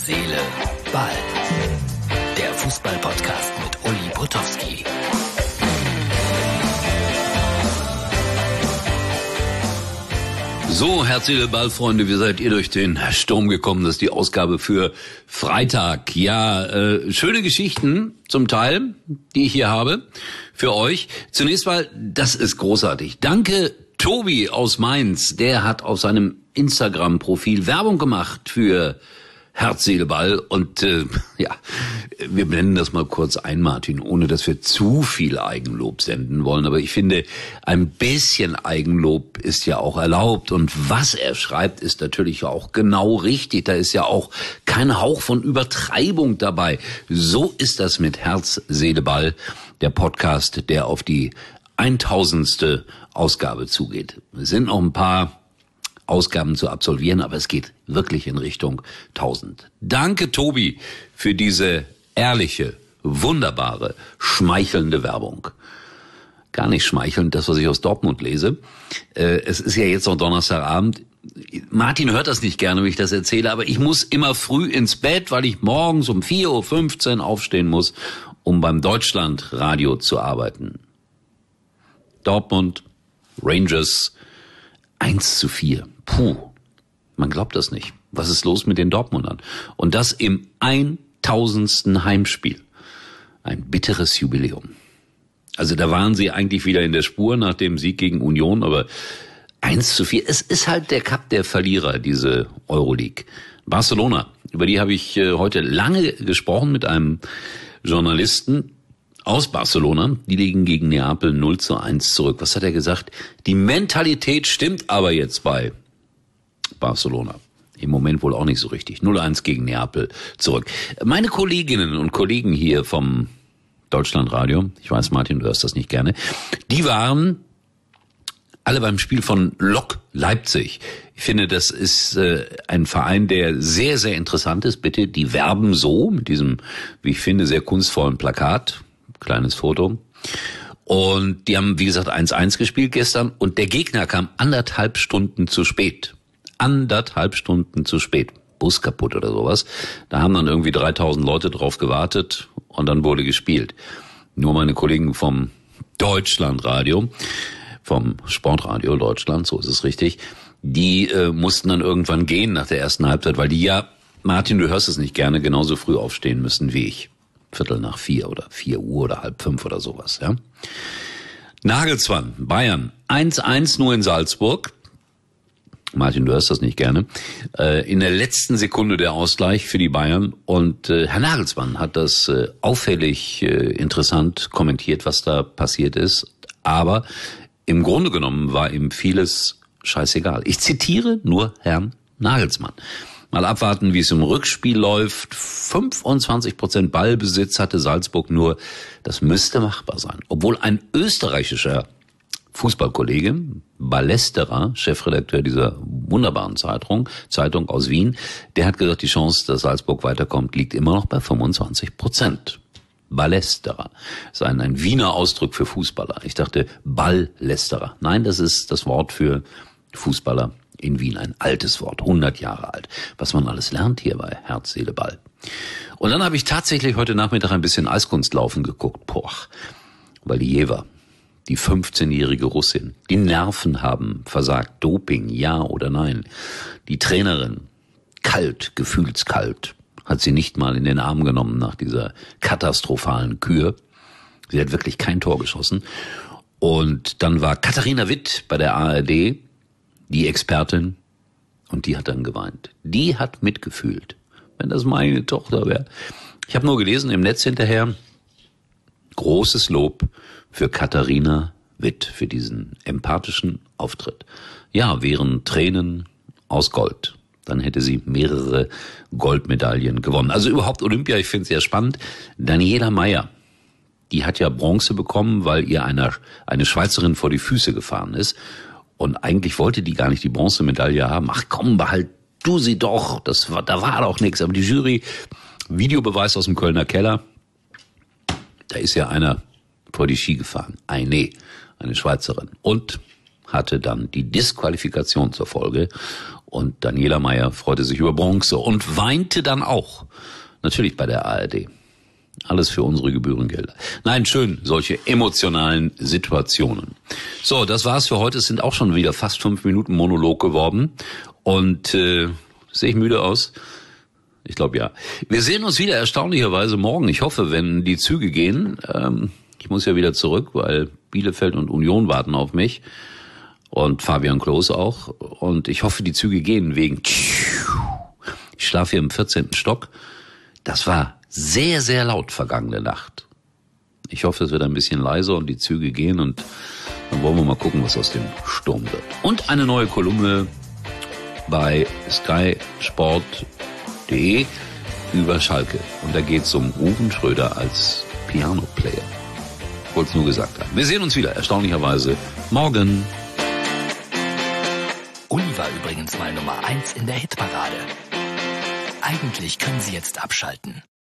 Seele, Ball. Der Fußball-Podcast mit Uli Potowski. So, Herz, Seele, Ball, Freunde, wie seid ihr durch den Sturm gekommen? Das ist die Ausgabe für Freitag. Ja, schöne Geschichten zum Teil, die ich hier habe für euch. Zunächst mal, das ist großartig. Danke, Tobi aus Mainz. Der hat auf seinem Instagram-Profil Werbung gemacht für Herz, Seele, Ball. Und ja, wir blenden das mal kurz ein, Martin, ohne dass wir zu viel Eigenlob senden wollen. Aber ich finde, ein bisschen Eigenlob ist ja auch erlaubt. Und was er schreibt, ist natürlich auch genau richtig. Da ist ja auch kein Hauch von Übertreibung dabei. So ist das mit Herz, Seele, Ball, der Podcast, der auf die 1000. Ausgabe zugeht. Es sind noch ein paar Ausgaben zu absolvieren, aber es geht wirklich in Richtung 1000. Danke, Tobi, für diese ehrliche, wunderbare, schmeichelnde Werbung. Gar nicht schmeichelnd, das, was ich aus Dortmund lese. Es ist ja jetzt noch Donnerstagabend. Martin hört das nicht gerne, wenn ich das erzähle, aber ich muss immer früh ins Bett, weil ich morgens um 4:15 Uhr aufstehen muss, um beim Deutschlandradio zu arbeiten. Dortmund, Rangers, 1:4. Puh, man glaubt das nicht. Was ist los mit den Dortmundern? Und das im 1000. Heimspiel. Ein bitteres Jubiläum. Also da waren sie eigentlich wieder in der Spur nach dem Sieg gegen Union, aber 1:4. Es ist halt der Cup der Verlierer, diese Euroleague. Barcelona, über die habe ich heute lange gesprochen mit einem Journalisten aus Barcelona. Die liegen gegen Neapel 0:1 zurück. Was hat er gesagt? Die Mentalität stimmt aber jetzt bei Barcelona. Im Moment wohl auch nicht so richtig. 0:1 gegen Neapel zurück. Meine Kolleginnen und Kollegen hier vom Deutschlandradio, ich weiß, Martin, du hörst das nicht gerne, die waren alle beim Spiel von Lok Leipzig. Ich finde, das ist ein Verein, der sehr, sehr interessant ist. Bitte, die werben so mit diesem, wie ich finde, sehr kunstvollen Plakat. Kleines Foto. Und die haben, wie gesagt, 1:1 gespielt gestern. Und der Gegner kam 1,5 Stunden zu spät. 1,5 Stunden zu spät. Bus kaputt oder sowas. Da haben dann irgendwie 3000 Leute drauf gewartet und dann wurde gespielt. Nur meine Kollegen vom Deutschlandradio, vom Sportradio Deutschland, so ist es richtig, die mussten dann irgendwann gehen nach der ersten Halbzeit, weil die ja, Martin, du hörst es nicht gerne, genauso früh aufstehen müssen wie ich. 4:45 oder 4 Uhr oder 4:30 oder sowas, ja. Nagelsmann, Bayern, 1:1 nur in Salzburg. Martin, du hörst das nicht gerne. In der letzten Sekunde der Ausgleich für die Bayern. Und Herr Nagelsmann hat das auffällig interessant kommentiert, was da passiert ist. Aber im Grunde genommen war ihm vieles scheißegal. Ich zitiere nur Herrn Nagelsmann. Mal abwarten, wie es im Rückspiel läuft. 25% Ballbesitz hatte Salzburg nur. Das müsste machbar sein. Obwohl ein österreichischer Fußballkollege, Ballesterer, Chefredakteur dieser wunderbaren Zeitung aus Wien, der hat gesagt, die Chance, dass Salzburg weiterkommt, liegt immer noch bei 25%. Ballesterer. Das ist ein Wiener Ausdruck für Fußballer. Ich dachte, Balllästerer. Nein, das ist das Wort für Fußballer in Wien, ein altes Wort, 100 Jahre alt. Was man alles lernt hier bei Herz, Seele, Ball. Und dann habe ich tatsächlich heute Nachmittag ein bisschen Eiskunstlaufen geguckt. Boah, Valieva, die 15-jährige Russin. Die Nerven haben versagt. Doping, ja oder nein. Die Trainerin, kalt, gefühlskalt, hat sie nicht mal in den Arm genommen nach dieser katastrophalen Kür. Sie hat wirklich kein Tor geschossen. Und dann war Katharina Witt bei der ARD, die Expertin, und die hat dann geweint. Die hat mitgefühlt, wenn das meine Tochter wäre. Ich habe nur gelesen im Netz hinterher, großes Lob für Katharina Witt, für diesen empathischen Auftritt. Ja, wären Tränen aus Gold. Dann hätte sie mehrere Goldmedaillen gewonnen. Also überhaupt Olympia, ich finde es sehr spannend. Daniela Mayer, die hat ja Bronze bekommen, weil ihr eine Schweizerin vor die Füße gefahren ist. Und eigentlich wollte die gar nicht die Bronzemedaille haben. Ach komm, behalt du sie doch. Da war doch nichts. Aber die Jury, Videobeweis aus dem Kölner Keller, da ist ja einer vor die Ski gefahren. Eine Schweizerin. Und hatte dann die Disqualifikation zur Folge. Und Daniela Mayer freute sich über Bronze und weinte dann auch. Natürlich bei der ARD. Alles für unsere Gebührengelder. Nein, schön, solche emotionalen Situationen. So, das war's für heute. Es sind auch schon wieder fast 5 Minuten Monolog geworden. Und sehe ich müde aus? Ich glaube ja. Wir sehen uns wieder erstaunlicherweise morgen. Ich hoffe, wenn die Züge gehen. Ich muss ja wieder zurück, weil Bielefeld und Union warten auf mich. Und Fabian Klos auch. Und ich hoffe, die Züge gehen wegen... Ich schlafe hier im 14. Stock. Das war sehr, sehr laut vergangene Nacht. Ich hoffe, es wird ein bisschen leiser und die Züge gehen und dann wollen wir mal gucken, was aus dem Sturm wird. Und eine neue Kolumne bei skysport.de über Schalke. Und da geht es um Ruven Schröder als Piano-Player. Ich wollte es nur gesagt haben. Wir sehen uns wieder, erstaunlicherweise, morgen. Uli war übrigens mal Nummer 1 in der Hitparade. Eigentlich können Sie jetzt abschalten.